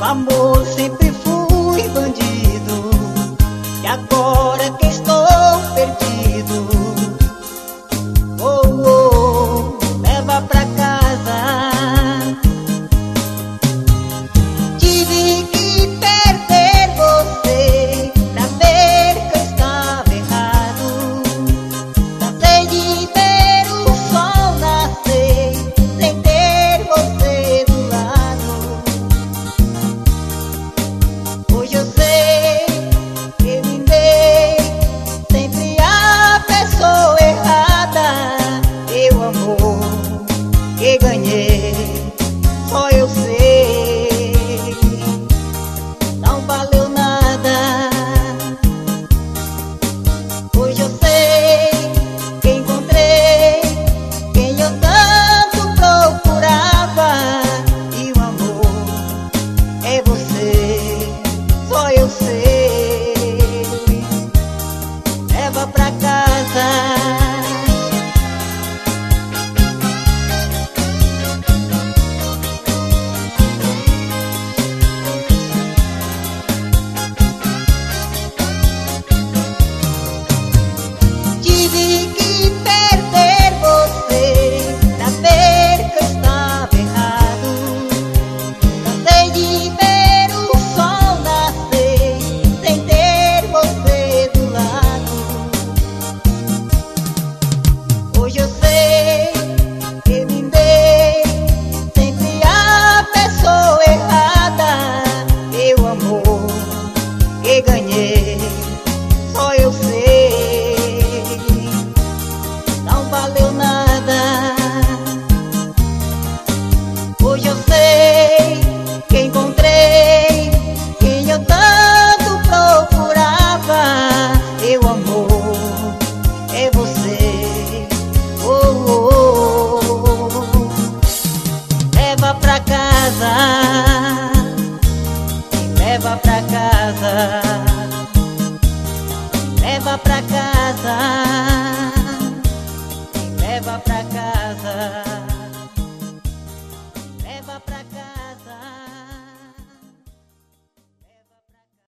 Amor, sempre fui bandido, e agora que estou perdido, oh, oh, leva pra casa. Tive que perder você pra ver que eu estava errado. Cansei de ver o sol nascer sem ter você do lado. Hoje eu sei que me dei sempre a pessoa errada. E o amor que ganhei